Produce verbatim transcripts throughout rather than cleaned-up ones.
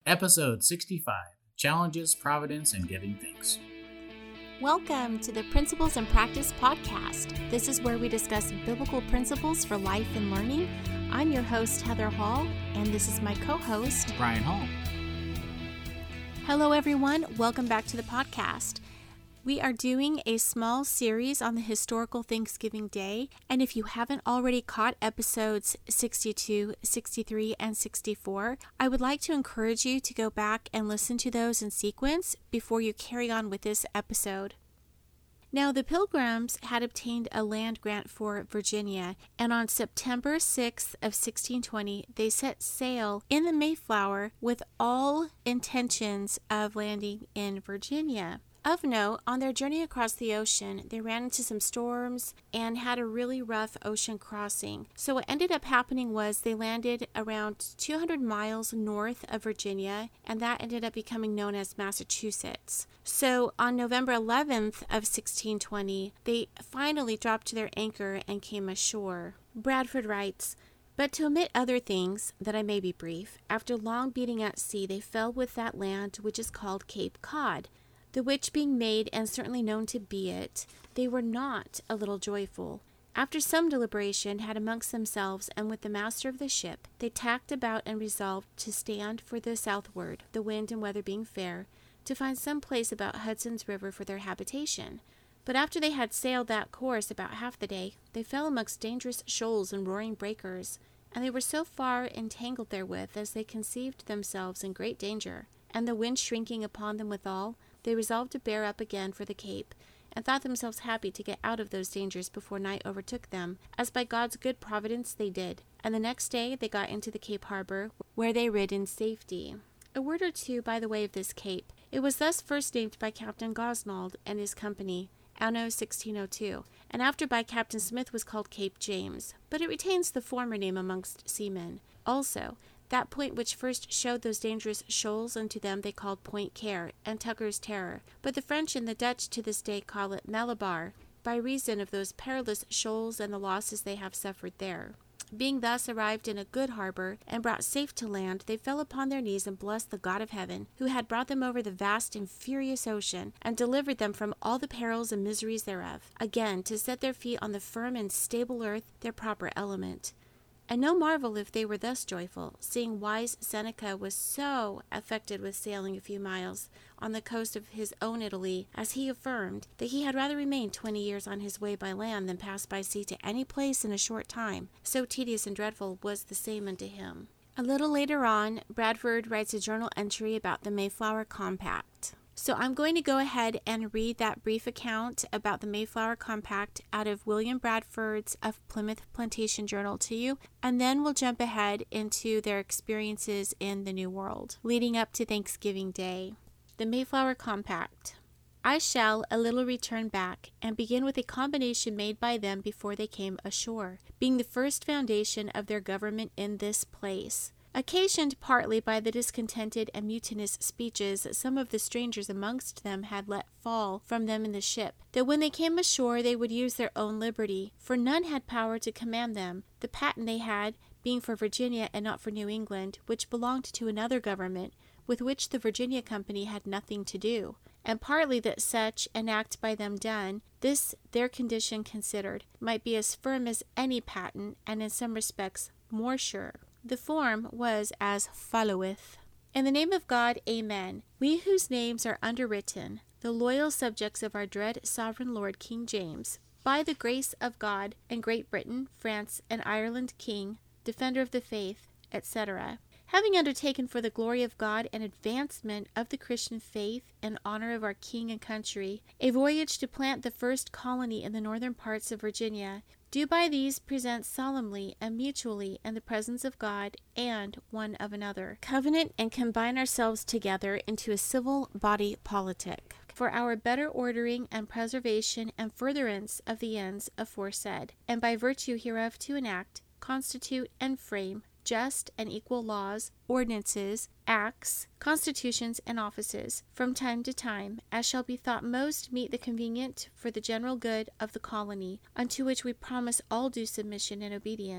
Episode sixty-five, Challenges, Providence, and Giving Thanks. Welcome to the Principles and Practice podcast. This is where we discuss biblical principles for life and learning. I'm your host, Heather Hall, and this is my co-host, Brian Hall. Hello, everyone. Welcome back to the podcast. We are doing a small series on the historical Thanksgiving Day, and if you haven't already caught episodes sixty-two, sixty-three, and sixty-four, I would like to encourage you to go back and listen to those in sequence before you carry on with this episode. Now, the Pilgrims had obtained a land grant for Virginia, and on September sixth of sixteen twenty, they set sail in the Mayflower with all intentions of landing in Virginia. Of note, on their journey across the ocean, they ran into some storms and had a really rough ocean crossing. So what ended up happening was they landed around two hundred miles north of Virginia, and that ended up becoming known as Massachusetts. So on November eleventh of sixteen twenty, they finally dropped to their anchor and came ashore. Bradford writes, "But to omit other things, that I may be brief, after long beating at sea, they fell with that land which is called Cape Cod. The which being made, and certainly known to be it, they were not a little joyful. After some deliberation had amongst themselves and with the master of the ship, they tacked about and resolved to stand for the southward, the wind and weather being fair, to find some place about Hudson's river for their habitation. But after they had sailed that course about half the day, they fell amongst dangerous shoals and roaring breakers, and they were so far entangled therewith as they conceived themselves in great danger, and the wind shrinking upon them withal, they resolved to bear up again for the Cape, and thought themselves happy to get out of those dangers before night overtook them, as by God's good providence they did. And the next day they got into the Cape Harbor, where they rid in safety." A word or two by the way of this cape. It was thus first named by Captain Gosnold and his company, anno sixteen oh two, and after by Captain Smith was called Cape James, but it retains the former name amongst seamen. Also, that point which first showed those dangerous shoals unto them they called Point Care, and Tucker's Terror, but the French and the Dutch to this day call it Malabar, by reason of those perilous shoals and the losses they have suffered there. Being thus arrived in a good harbor, and brought safe to land, they fell upon their knees and blessed the God of heaven, who had brought them over the vast and furious ocean, and delivered them from all the perils and miseries thereof, again to set their feet on the firm and stable earth, their proper element. And no marvel if they were thus joyful, seeing wise Seneca was so affected with sailing a few miles on the coast of his own Italy, as he affirmed, that he had rather remained twenty years on his way by land than pass by sea to any place in a short time. So tedious and dreadful was the same unto him." A little later on, Bradford writes a journal entry about the Mayflower Compact. So I'm going to go ahead and read that brief account about the Mayflower Compact out of William Bradford's of Plymouth Plantation Journal to you, and then we'll jump ahead into their experiences in the New World, leading up to Thanksgiving Day. The Mayflower Compact. "I shall a little return back, and begin with a combination made by them before they came ashore, being the first foundation of their government in this place. Occasioned partly by the discontented and mutinous speeches some of the strangers amongst them had let fall from them in the ship, that when they came ashore they would use their own liberty, for none had power to command them, the patent they had being for Virginia and not for New England, which belonged to another government, with which the Virginia Company had nothing to do, and partly that such an act by them done, this their condition considered, might be as firm as any patent, and in some respects more sure. The form was as followeth. In the name of God, Amen. We whose names are underwritten, the loyal subjects of our dread sovereign Lord King James, by the grace of God, and Great Britain, France, and Ireland King, defender of the faith, et cetera, having undertaken for the glory of God and advancement of the Christian faith and honor of our King and country, a voyage to plant the first colony in the northern parts of Virginia, do by these present solemnly and mutually in the presence of God and one of another, covenant and combine ourselves together into a civil body politic, for our better ordering and preservation and furtherance of the ends aforesaid, and by virtue hereof to enact, constitute, and frame just and equal laws, ordinances, acts, constitutions, and offices, from time to time, as shall be thought most meet the convenient for the general good of the colony, unto which we promise all due submission and obedience.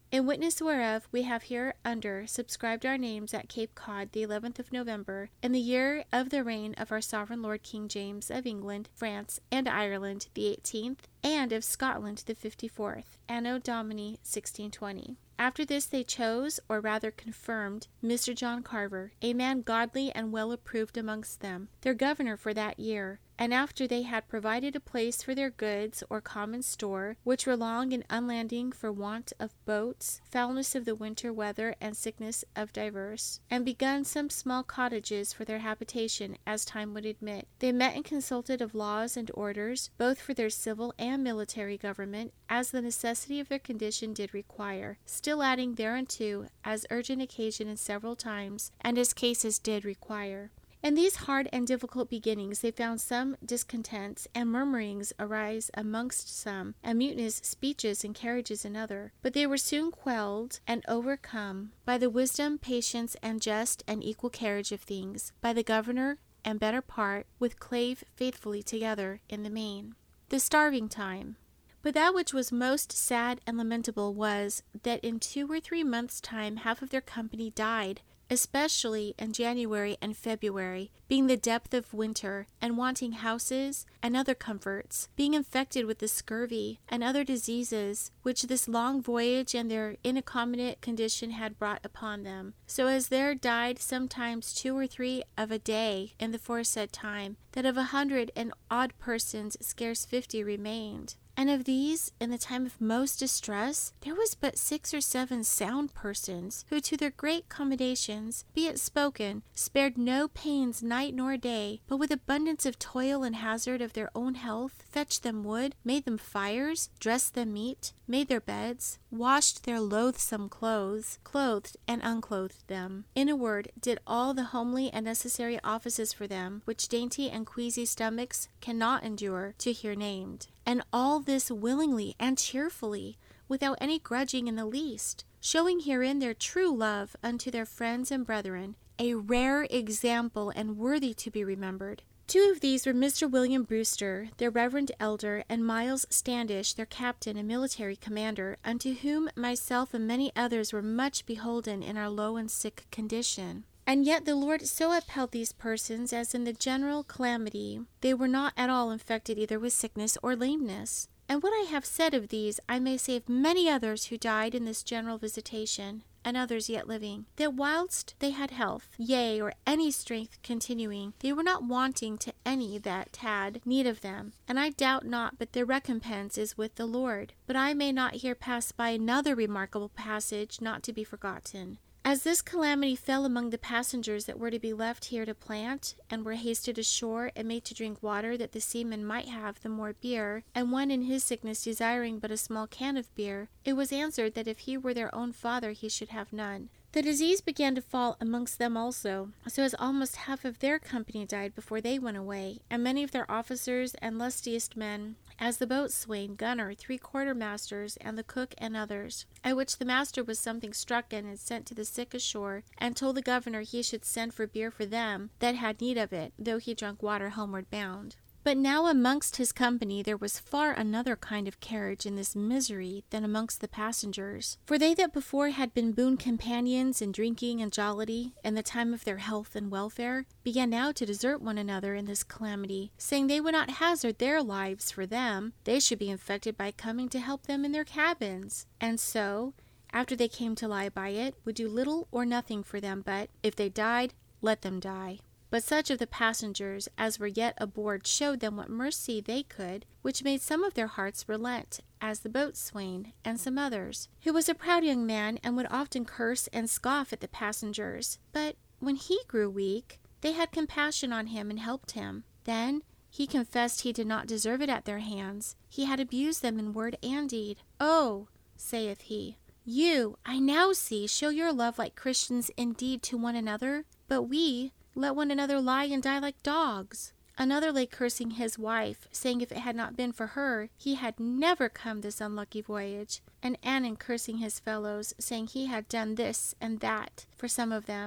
In witness whereof we have hereunder subscribed our names at Cape Cod the eleventh of November, in the year of the reign of our sovereign Lord King James of England, France, and Ireland the eighteenth, and of Scotland the fifty-fourth, Anno Domini sixteen twenty. After this they chose, or rather confirmed, Mister John Carver, a man godly and well approved amongst them, their governor for that year. And after they had provided a place for their goods or common store, which were long in unlanding for want of boats, foulness of the winter weather, and sickness of divers, and begun some small cottages for their habitation, as time would admit, they met and consulted of laws and orders, both for their civil and military government, as the necessity of their condition did require, still adding thereunto as urgent occasion in several times, and as cases did require. In these hard and difficult beginnings they found some discontents, and murmurings arise amongst some, and mutinous speeches and carriages in other. But they were soon quelled and overcome by the wisdom, patience, and just and equal carriage of things, by the governor and better part, with clave faithfully together in the main. The starving time. But that which was most sad and lamentable was, that in two or three months' time half of their company died, especially in January and February, being the depth of winter, and wanting houses and other comforts, being infected with the scurvy and other diseases, which this long voyage and their inaccommodate condition had brought upon them. So as there died sometimes two or three of a day in the foresaid time, that of a hundred and odd persons scarce fifty remained. And of these, in the time of most distress, there was but six or seven sound persons, who to their great commendations, be it spoken, spared no pains night nor day, but with abundance of toil and hazard of their own health, fetched them wood, made them fires, dressed them meat, made their beds, washed their loathsome clothes, clothed and unclothed them. In a word, did all the homely and necessary offices for them, which dainty and queasy stomachs cannot endure to hear named. And all this willingly and cheerfully, without any grudging in the least, showing herein their true love unto their friends and brethren, a rare example and worthy to be remembered. Two of these were Mister William Brewster, their reverend elder, and Miles Standish, their captain and military commander, unto whom myself and many others were much beholden in our low and sick condition. And yet the Lord so upheld these persons as in the general calamity they were not at all infected either with sickness or lameness. And what I have said of these I may say of many others who died in this general visitation, and others yet living, that whilst they had health, yea, or any strength continuing, they were not wanting to any that had need of them. And I doubt not but their recompense is with the Lord. But I may not here pass by another remarkable passage not to be forgotten. As this calamity fell among the passengers that were to be left here to plant, and were hasted ashore and made to drink water that the seamen might have the more beer, and one in his sickness desiring but a small can of beer, it was answered that if he were their own father he should have none. The disease began to fall amongst them also, so as almost half of their company died before they went away, and many of their officers and lustiest men, as the boatswain, gunner, three quartermasters, and the cook, and others. At which the master was something strucken, and sent to the sick ashore, and told the governor he should send for beer for them that had need of it, though he drunk water homeward bound. But now amongst his company there was far another kind of carriage in this misery than amongst the passengers. For they that before had been boon companions in drinking and jollity, in the time of their health and welfare, began now to desert one another in this calamity, saying they would not hazard their lives for them, they should be infected by coming to help them in their cabins. And so, after they came to lie by it, would do little or nothing for them, but, if they died, let them die. But such of the passengers as were yet aboard showed them what mercy they could, which made some of their hearts relent, as the boatswain, and some others, who was a proud young man, and would often curse and scoff at the passengers. But when he grew weak, they had compassion on him and helped him. Then he confessed he did not deserve it at their hands. He had abused them in word and deed. Oh, saith he, you, I now see, show your love like Christians indeed to one another, but we let one another lie and die like dogs. Another lay cursing his wife, saying if it had not been for her, he had never come this unlucky voyage. And Annan cursing his fellows, saying he had done this and that for some of them.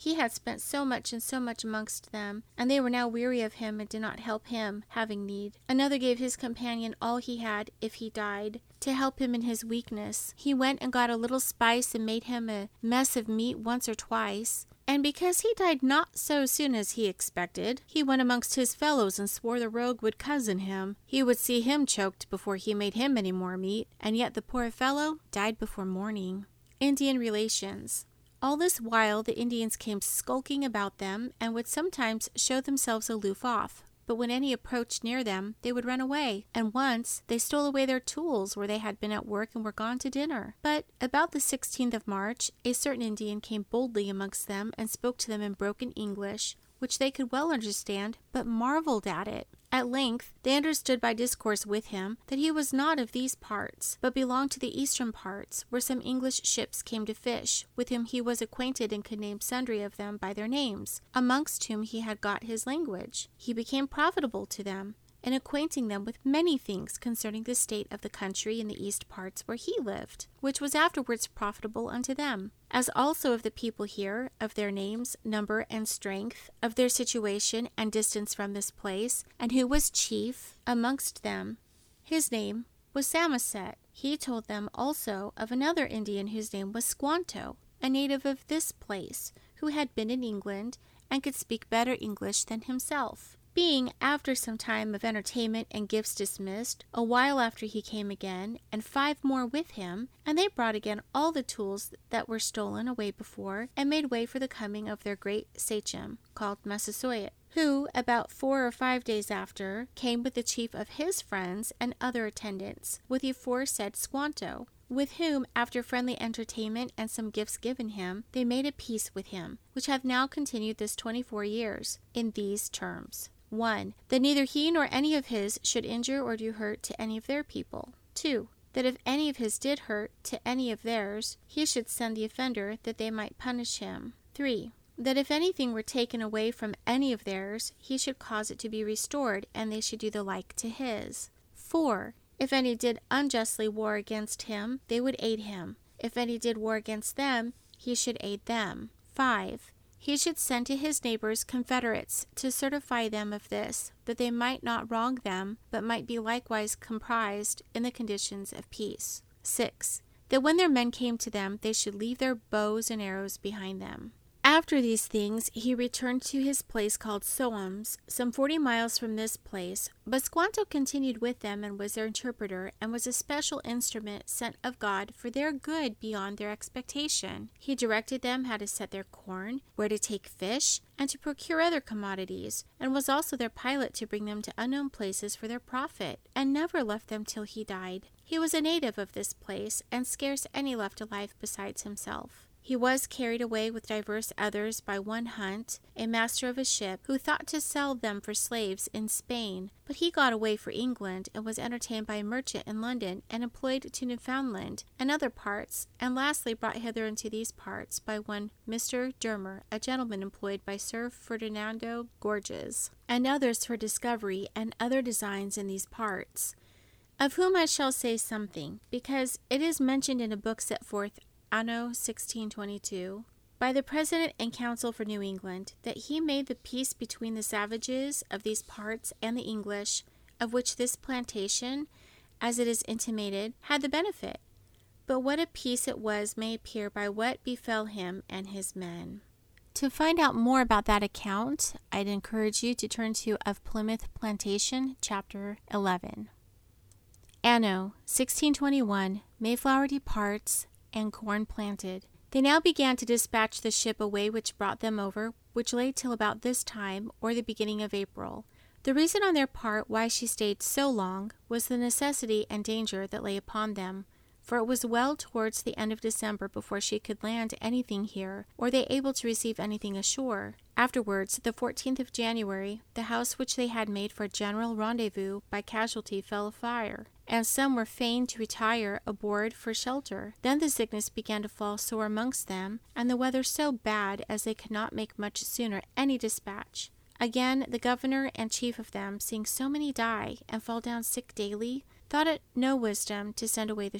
He had spent so much and so much amongst them, and they were now weary of him and did not help him, having need. Another gave his companion all he had, if he died, to help him in his weakness. He went and got a little spice and made him a mess of meat once or twice. And because he died not so soon as he expected, he went amongst his fellows and swore the rogue would cozen him. He would see him choked before he made him any more meat, and yet the poor fellow died before morning. Indian relations. All this while the Indians came skulking about them, and would sometimes show themselves aloof off. But when any approached near them, they would run away, and once they stole away their tools where they had been at work and were gone to dinner. But about the sixteenth of March, a certain Indian came boldly amongst them and spoke to them in broken English, which they could well understand, but marveled at it. At length they understood by discourse with him that he was not of these parts, but belonged to the eastern parts, where some English ships came to fish, with whom he was acquainted and could name sundry of them by their names, amongst whom he had got his language. He became profitable to them, in acquainting them with many things concerning the state of the country in the east parts where he lived, which was afterwards profitable unto them, as also of the people here, of their names, number, and strength, of their situation and distance from this place, and who was chief amongst them. His name was Samoset. He told them also of another Indian whose name was Squanto, a native of this place, who had been in England, and could speak better English than himself. Being, after some time of entertainment and gifts dismissed, a while after he came again, and five more with him, and they brought again all the tools that were stolen away before, and made way for the coming of their great sachem, called Massasoit, who, about four or five days after, came with the chief of his friends and other attendants, with the aforesaid Squanto, with whom, after friendly entertainment and some gifts given him, they made a peace with him, which hath now continued this twenty-four years, in these terms. one. That neither he nor any of his should injure or do hurt to any of their people. two. That if any of his did hurt to any of theirs, he should send the offender, that they might punish him. three. That if anything were taken away from any of theirs, he should cause it to be restored, and they should do the like to his. four. If any did unjustly war against him, they would aid him. If any did war against them, he should aid them. five. He should send to his neighbors confederates to certify them of this, that they might not wrong them, but might be likewise comprised in the conditions of peace. six. That when their men came to them, they should leave their bows and arrows behind them. After these things, he returned to his place called Soams, some forty miles from this place. But Squanto continued with them, and was their interpreter, and was a special instrument sent of God for their good beyond their expectation. He directed them how to set their corn, where to take fish, and to procure other commodities, and was also their pilot to bring them to unknown places for their profit, and never left them till he died. He was a native of this place, and scarce any left alive besides himself. He was carried away with divers others by one Hunt, a master of a ship, who thought to sell them for slaves in Spain, but he got away for England, and was entertained by a merchant in London, and employed to Newfoundland and other parts, and lastly brought hither into these parts by one Mister Dermer, a gentleman employed by Sir Ferdinando Gorges, and others for discovery and other designs in these parts, of whom I shall say something, because it is mentioned in a book set forth Anno sixteen twenty-two, by the President and Council for New England, that he made the peace between the savages of these parts and the English, of which this plantation, as it is intimated, had the benefit. But what a peace it was may appear by what befell him and his men. To find out more about that account, I'd encourage you to turn to Of Plymouth Plantation, chapter eleven. Anno sixteen twenty-one, Mayflower departs, and corn planted. They now began to dispatch the ship away which brought them over, which lay till about this time, or the beginning of April. The reason on their part why she stayed so long was the necessity and danger that lay upon them, for it was well towards the end of December before she could land anything here, or they able to receive anything ashore. Afterwards, the fourteenth of January, the house which they had made for a general rendezvous by casualty fell afire, and some were fain to retire aboard for shelter. Then the sickness began to fall sore amongst them, and the weather so bad as they could not make much sooner any dispatch. Again, the governor and chief of them, seeing so many die and fall down sick daily, thought it no wisdom to send away the ship.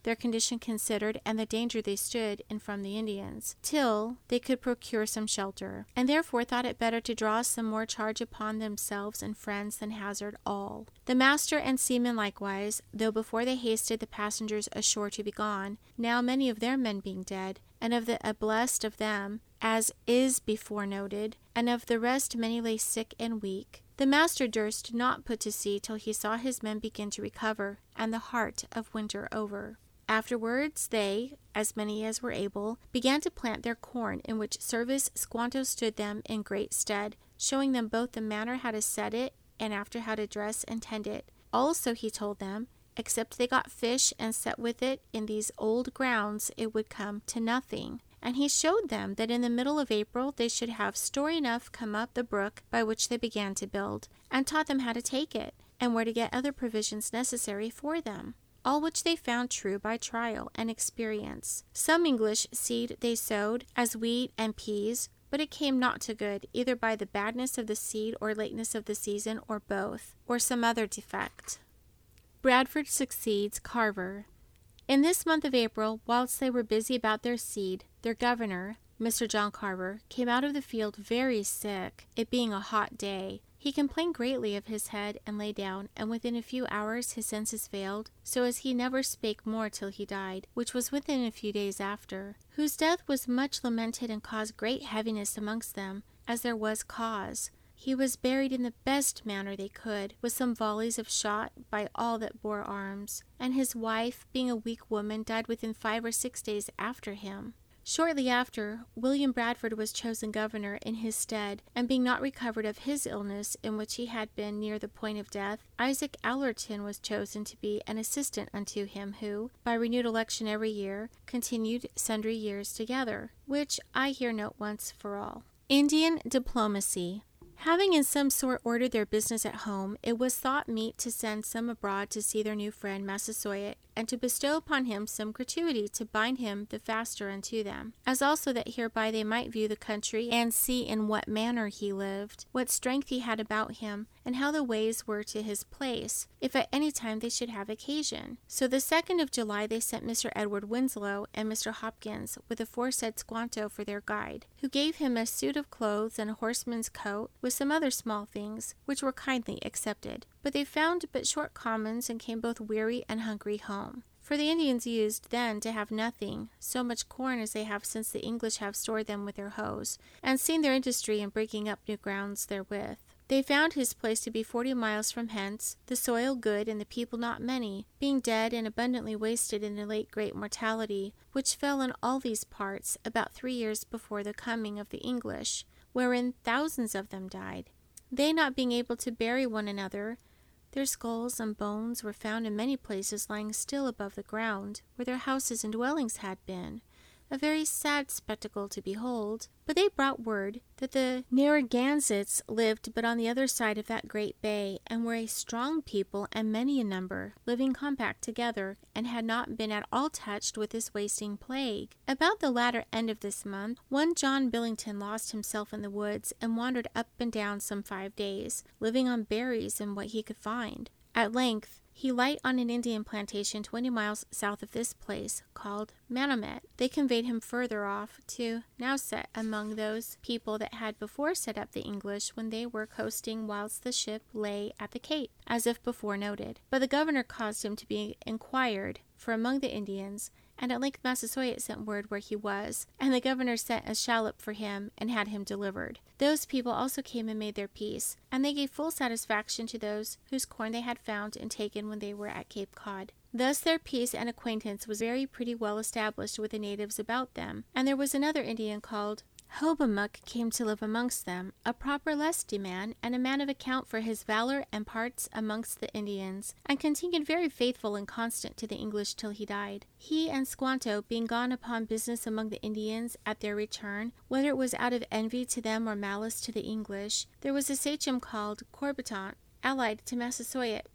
their condition considered, and the danger they stood in from the Indians, till they could procure some shelter, and therefore thought it better to draw some more charge upon themselves and friends than hazard all. The master and seamen likewise, though before they hasted the passengers ashore to be gone, now many of their men being dead, and of the ablest of them, as is before noted, and of the rest many lay sick and weak, the master durst not put to sea till he saw his men begin to recover, and the heart of winter over. Afterwards they, as many as were able, began to plant their corn, in which service Squanto stood them in great stead, showing them both the manner how to set it, and after how to dress and tend it. Also he told them, except they got fish and set with it in these old grounds, it would come to nothing. And he showed them that in the middle of April they should have store enough come up the brook by which they began to build, and taught them how to take it, and where to get other provisions necessary for them. All which they found true by trial and experience. Some English seed they sowed, as wheat and peas, but it came not to good, either by the badness of the seed or lateness of the season, or both, or some other defect. Bradford succeeds Carver. In this month of April, whilst they were busy about their seed, their governor, Mister John Carver, came out of the field very sick, it being a hot day. He complained greatly of his head, and lay down, and within a few hours his senses failed, so as he never spake more till he died, which was within a few days after, whose death was much lamented and caused great heaviness amongst them, as there was cause. He was buried in the best manner they could, with some volleys of shot by all that bore arms, and his wife, being a weak woman, died within five or six days after him. Shortly after, William Bradford was chosen governor in his stead, and being not recovered of his illness, in which he had been near the point of death, Isaac Allerton was chosen to be an assistant unto him, who, by renewed election every year, continued sundry years together, which I here note once for all. Indian diplomacy. Having in some sort ordered their business at home, it was thought meet to send some abroad to see their new friend Massasoit, and to bestow upon him some gratuity to bind him the faster unto them, as also that hereby they might view the country, and see in what manner he lived, what strength he had about him, and how the ways were to his place, if at any time they should have occasion. So the second of July they sent Mister Edward Winslow and Mister Hopkins with aforesaid Squanto for their guide, who gave him a suit of clothes and a horseman's coat, with some other small things, which were kindly accepted. But they found but short commons, and came both weary and hungry home. For the Indians used then to have nothing, so much corn as they have since the English have stored them with their hoes, and seen their industry in breaking up new grounds therewith. They found his place to be forty miles from hence, the soil good, and the people not many, being dead and abundantly wasted in the late great mortality, which fell in all these parts about three years before the coming of the English, wherein thousands of them died. They not being able to bury one another, their skulls and bones were found in many places lying still above the ground, where their houses and dwellings had been, a very sad spectacle to behold. But they brought word that the Narragansetts lived but on the other side of that great bay, and were a strong people and many in number, living compact together, and had not been at all touched with this wasting plague. About the latter end of this month, one John Billington lost himself in the woods, and wandered up and down some five days, living on berries and what he could find. At length he light on an Indian plantation twenty miles south of this place, called Manomet. They conveyed him further off to Nauset, among those people that had before set up the English when they were coasting whilst the ship lay at the Cape, as if before noted. But the governor caused him to be inquired for among the Indians, and at length Massasoit sent word where he was, and the governor sent a shallop for him, and had him delivered. Those people also came and made their peace, and they gave full satisfaction to those whose corn they had found and taken when they were at Cape Cod. Thus their peace and acquaintance was very pretty well established with the natives about them, and there was another Indian called Hobamuk came to live amongst them, a proper lusty man, and a man of account for his valor and parts amongst the Indians, and continued very faithful and constant to the English till he died. He and Squanto being gone upon business among the Indians at their return, whether it was out of envy to them or malice to the English, there was a sachem called Corbitant, allied to Massasoit,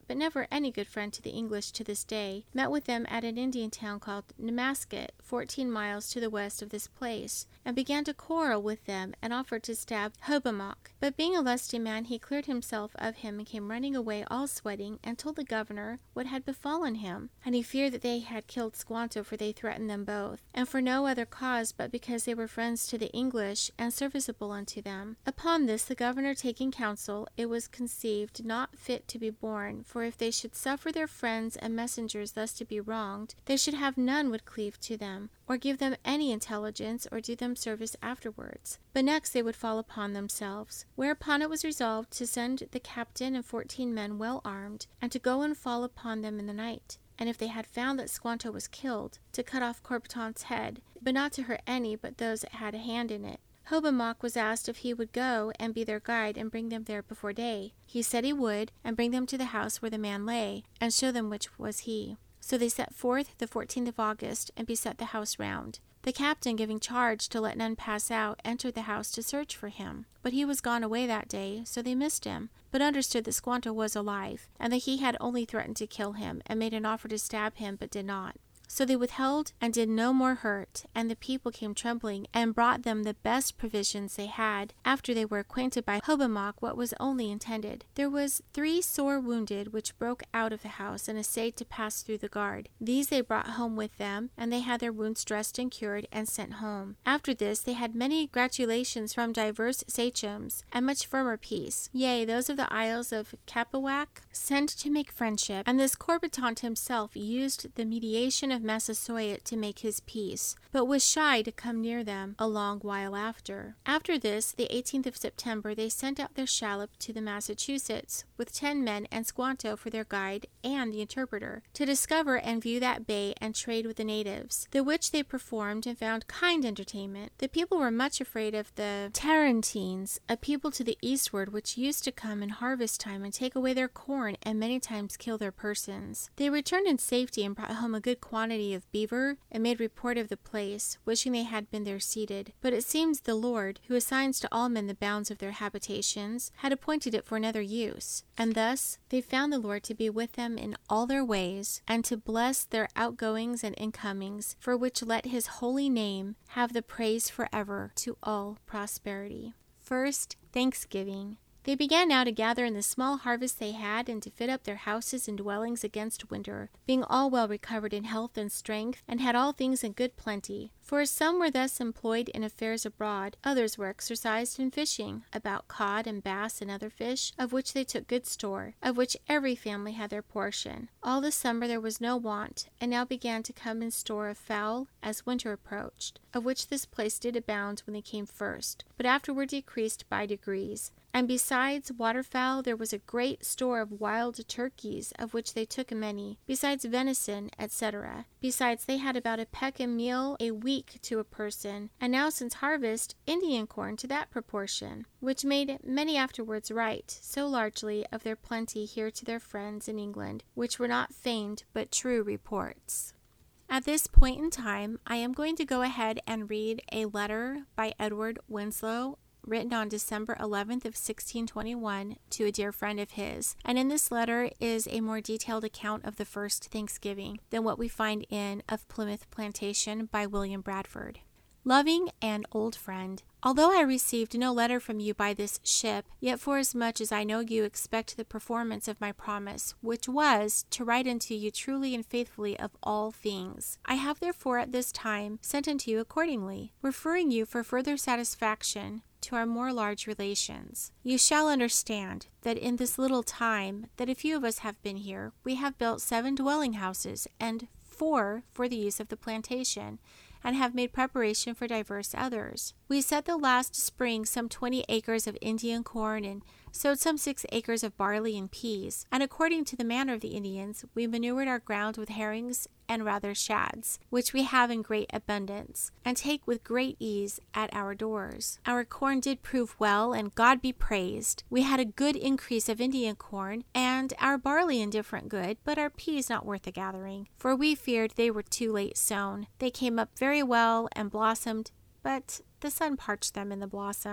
but never any good friend to the English to this day, met with them at an Indian town called Namaskett, fourteen miles to the west of this place, and began to quarrel with them, and offered to stab Hobomok. But being a lusty man, he cleared himself of him and came running away all sweating, and told the governor what had befallen him. And he feared that they had killed Squanto, for they threatened them both, and for no other cause but because they were friends to the English, and serviceable unto them. Upon this the governor taking counsel, it was conceived not fit to be borne, for if they should suffer their friends and messengers thus to be wronged, they should have none would cleave to them, or give them any intelligence, or do them service afterwards, but next they would fall upon themselves. Whereupon it was resolved to send the captain and fourteen men well armed, and to go and fall upon them in the night, and if they had found that Squanto was killed, to cut off Corbitan's head, but not to hurt any but those that had a hand in it. Hobomok was asked if he would go and be their guide and bring them there before day. He said he would, and bring them to the house where the man lay, and show them which was he. So they set forth the fourteenth of August, and beset the house round. The captain, giving charge to let none pass out, entered the house to search for him. But he was gone away that day, so they missed him, but understood that Squanto was alive, and that he had only threatened to kill him, and made an offer to stab him, but did not. So they withheld and did no more hurt, and the people came trembling, and brought them the best provisions they had, after they were acquainted by Hobomok what was only intended. There was three sore wounded, which broke out of the house, and essayed to pass through the guard. These they brought home with them, and they had their wounds dressed and cured, and sent home. After this they had many gratulations from divers sachems, and much firmer peace. Yea, those of the isles of Capawac sent to make friendship, and this Corbitant himself used the mediation of Massasoit to make his peace, but was shy to come near them a long while after. After this, the eighteenth of September, they sent out their shallop to the Massachusetts, with ten men and Squanto for their guide and the interpreter, to discover and view that bay and trade with the natives, the which they performed and found kind entertainment. The people were much afraid of the Tarantines, a people to the eastward, which used to come in harvest time and take away their corn and many times kill their persons. They returned in safety and brought home a good quantity of beaver, and made report of the place, wishing they had been there seated. But it seems the Lord, who assigns to all men the bounds of their habitations, had appointed it for another use. And thus they found the Lord to be with them in all their ways, and to bless their outgoings and incomings, for which let his holy name have the praise forever to all prosperity. First, Thanksgiving. They began now to gather in the small harvest they had, and to fit up their houses and dwellings against winter, being all well recovered in health and strength, and had all things in good plenty. For as some were thus employed in affairs abroad, others were exercised in fishing, about cod and bass and other fish, of which they took good store, of which every family had their portion. All the summer there was no want, and now began to come in store of fowl as winter approached, of which this place did abound when they came first, but afterward decreased by degrees. And besides waterfowl, there was a great store of wild turkeys, of which they took many, besides venison, et cetera. Besides, they had about a peck of meal a week to a person, and now since harvest, Indian corn to that proportion, which made many afterwards write so largely of their plenty here to their friends in England, which were not feigned but true reports. At this point in time, I am going to go ahead and read a letter by Edward Winslow, written on December eleventh of sixteen twenty-one to a dear friend of his. And in this letter is a more detailed account of the first Thanksgiving than what we find in Of Plymouth Plantation by William Bradford. Loving and old friend, although I received no letter from you by this ship, yet forasmuch as I know you expect the performance of my promise, which was to write unto you truly and faithfully of all things, I have therefore at this time sent unto you accordingly, referring you for further satisfaction to our more large relations. You shall understand that in this little time that a few of us have been here, we have built seven dwelling houses, and four for the use of the plantation, and have made preparation for divers others. We set the last spring some twenty acres of Indian corn, and sowed some six acres of barley and peas, and according to the manner of the Indians, we manured our ground with herrings and rather shads, which we have in great abundance, and take with great ease at our doors. Our corn did prove well, and God be praised. We had a good increase of Indian corn, and our barley indifferent good, but our peas not worth the gathering, for we feared they were too late sown. They came up very well and blossomed, but the sun parched them in the blossom.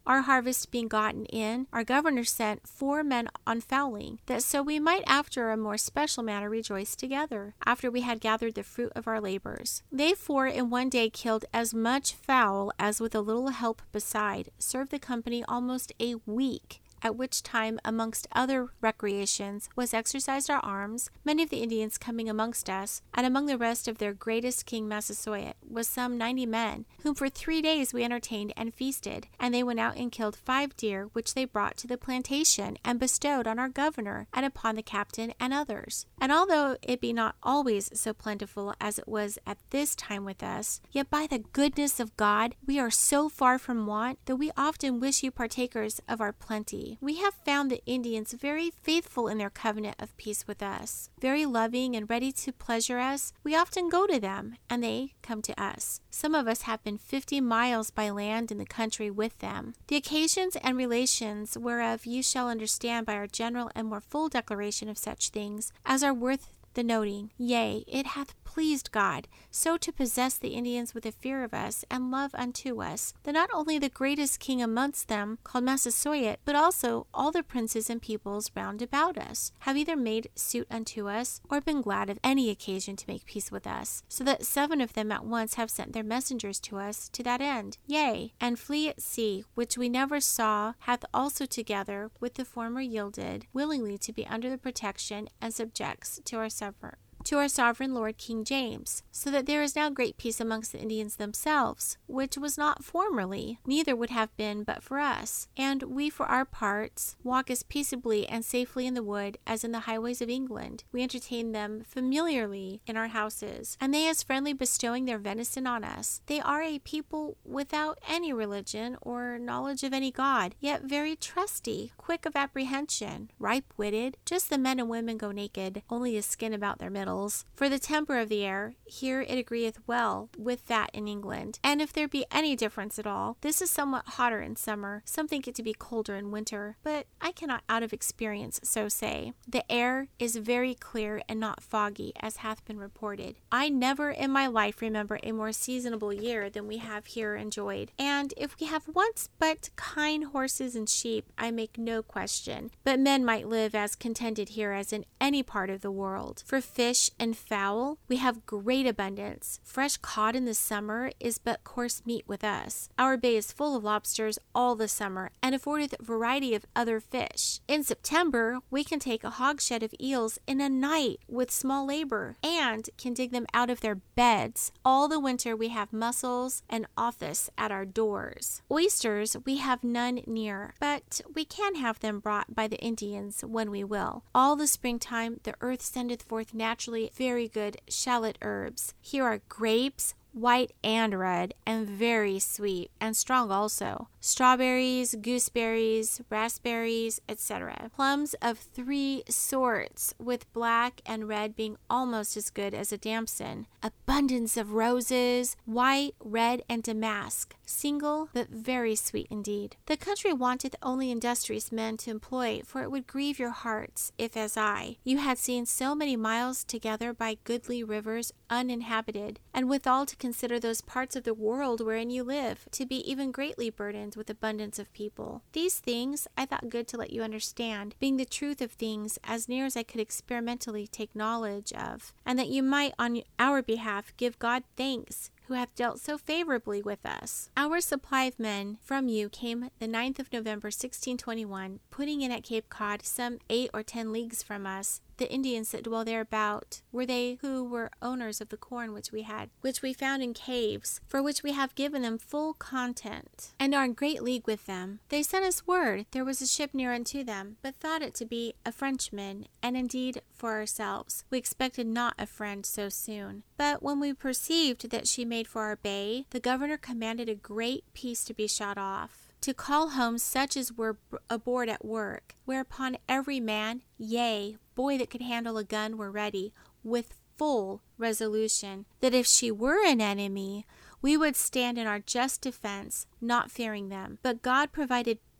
Our harvest being gotten in, our governor sent four men on fowling, that so we might after a more special manner rejoice together, after we had gathered the fruit of our labors. They four in one day killed as much fowl as with a little help beside served the company almost a week, at which time, amongst other recreations, was exercised our arms, many of the Indians coming amongst us, and among the rest of their greatest King Massasoit was some ninety men, whom for three days we entertained and feasted, and they went out and killed five deer, which they brought to the plantation, and bestowed on our governor, and upon the captain and others. And although it be not always so plentiful as it was at this time with us, yet by the goodness of God we are so far from want, that we often wish you partakers of our plenty. We have found the Indians very faithful in their covenant of peace with us, very loving and ready to pleasure us. We often go to them, and they come to us. Some of us have been fifty miles by land in the country with them. The occasions and relations whereof you shall understand by our general and more full declaration of such things as are worth the noting. Yea, it hath pleased God so to possess the Indians with a fear of us and love unto us, that not only the greatest king amongst them, called Massasoit, but also all the princes and peoples round about us, have either made suit unto us, or been glad of any occasion to make peace with us, so that seven of them at once have sent their messengers to us to that end. Yea, and Flee at Sea, which we never saw, hath also together with the former yielded willingly to be under the protection and subjects to our sovereign to our sovereign Lord King James, so that there is now great peace amongst the Indians themselves, which was not formerly, neither would have been but for us. And we for our parts walk as peaceably and safely in the wood as in the highways of England. We entertain them familiarly in our houses, and they as friendly bestowing their venison on us. They are a people without any religion or knowledge of any God, yet very trusty, quick of apprehension, ripe-witted. Just the men and women go naked, only a skin about their middle. For the temper of the air, here it agreeth well with that in England. And if there be any difference at all, this is somewhat hotter in summer, some think it to be colder in winter, but I cannot out of experience so say. The air is very clear and not foggy, as hath been reported. I never in my life remember a more seasonable year than we have here enjoyed. And if we have once but kine horses and sheep, I make no question, but men might live as contented here as in any part of the world. For fish and fowl we have great abundance. Fresh cod in the summer is but coarse meat with us. Our bay is full of lobsters all the summer, and affordeth variety of other fish. In September we can take a hogshead of eels in a night with small labor, and can dig them out of their beds. All the winter we have mussels and office at our doors. Oysters we have none near, but we can have them brought by the Indians when we will. All the springtime the earth sendeth forth naturally very good shallot herbs. Here are grapes, white and red, and very sweet, and strong also. Strawberries, gooseberries, raspberries, et cetera. Plums of three sorts, with black and red being almost as good as a damson. Abundance of roses, white, red, and damask, single, but very sweet indeed. The country wanteth only industrious men to employ, for it would grieve your hearts, if as I, you had seen so many miles together by goodly rivers uninhabited, and withal to consider those parts of the world wherein you live, to be even greatly burdened with abundance of people. These things I thought good to let you understand, being the truth of things as near as I could experimentally take knowledge of, and that you might on our behalf give God thanks, who hath dealt so favorably with us. Our supply of men from you came the ninth of November sixteen twenty-one, putting in at Cape Cod, some eight or ten leagues from us. The Indians that dwell thereabout were they who were owners of the corn which we had, which we found in caves, for which we have given them full content, and are in great league with them. They sent us word there was a ship near unto them, but thought it to be a Frenchman, and indeed for ourselves. We expected not a friend so soon. But when we perceived that she made for our bay, the governor commanded a great piece to be shot off, to call home such as were aboard at work, whereupon every man, yea, boy that could handle a gun, were ready, with full resolution, that if she were an enemy, we would stand in our just defense, not fearing them. But God provided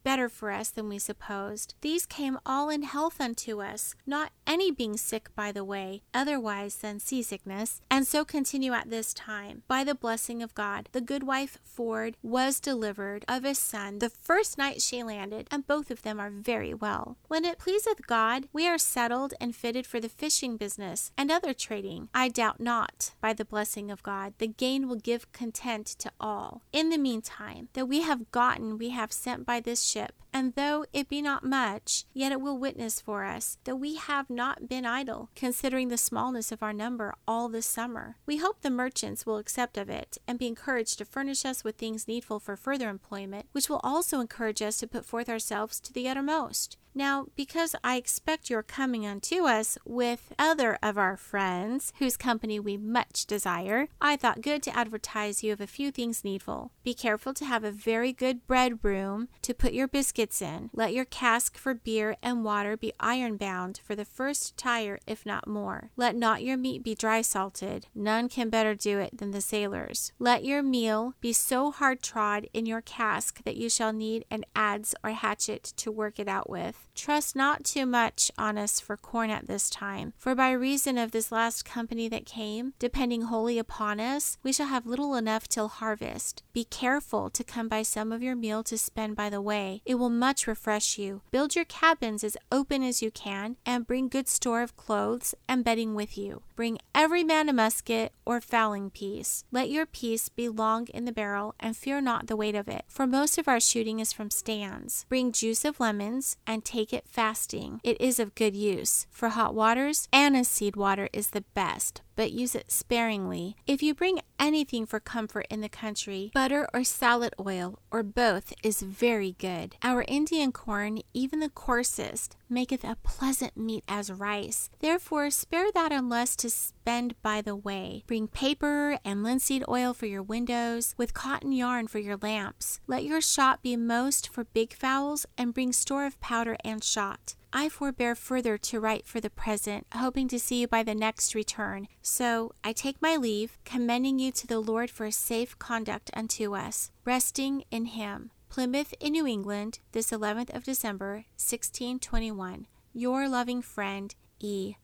better for us than we supposed. These came all in health unto us, not any being sick by the way, otherwise than seasickness, and so continue at this time. By the blessing of God, the good wife Ford was delivered of a son the first night she landed, and both of them are very well. When it pleaseth God, we are settled and fitted for the fishing business and other trading. I doubt not, by the blessing of God, the gain will give content to all. In the meantime, that we have gotten, we have sent by this ship, and though it be not much, yet it will witness for us that we have not been idle, considering the smallness of our number all this summer. We hope the merchants will accept of it, and be encouraged to furnish us with things needful for further employment, which will also encourage us to put forth ourselves to the uttermost. Now, because I expect your coming unto us with other of our friends, whose company we much desire, I thought good to advertise you of a few things needful. Be careful to have a very good bread room to put your biscuits in. Let your cask for beer and water be iron bound for the first tire, if not more. Let not your meat be dry salted. None can better do it than the sailors. Let your meal be so hard trod in your cask that you shall need an adze or hatchet to work it out with. Trust not too much on us for corn at this time, for by reason of this last company that came, depending wholly upon us, we shall have little enough till harvest. Be careful to come by some of your meal to spend by the way. It will much refresh you. Build your cabins as open as you can, and bring good store of clothes and bedding with you. Bring every man a musket or fowling piece. Let your piece be long in the barrel, and fear not the weight of it, for most of our shooting is from stands. Bring juice of lemons, and take it fasting. It is of good use. For hot waters, aniseed water is the best, but use it sparingly. If you bring anything for comfort in the country, butter or salad oil, or both, is very good. Our Indian corn, even the coarsest, maketh a pleasant meat as rice. Therefore spare that unless to spend by the way. Bring paper and linseed oil for your windows, with cotton yarn for your lamps. Let your shot be most for big fowls, and bring store of powder and shot. I forbear further to write for the present, hoping to see you by the next return. So I take my leave, commending you to the Lord for a safe conduct unto us, resting in him. Plymouth in New England, this eleventh of December, sixteen twenty-one. Your loving friend, E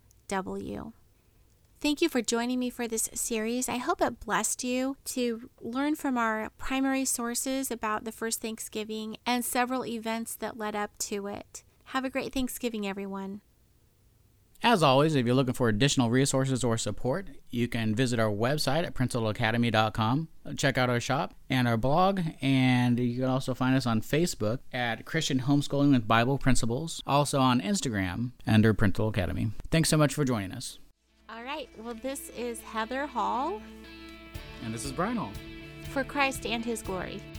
W Thank you for joining me for this series. I hope it blessed you to learn from our primary sources about the first Thanksgiving and several events that led up to it. Have a great Thanksgiving, everyone. As always, if you're looking for additional resources or support, you can visit our website at principal academy dot com. Check out our shop and our blog, and you can also find us on Facebook at Christian Homeschooling with Bible Principles, also on Instagram under Principal Academy. Thanks so much for joining us. All right. Well, this is Heather Hall. And this is Brian Hall. For Christ and His glory.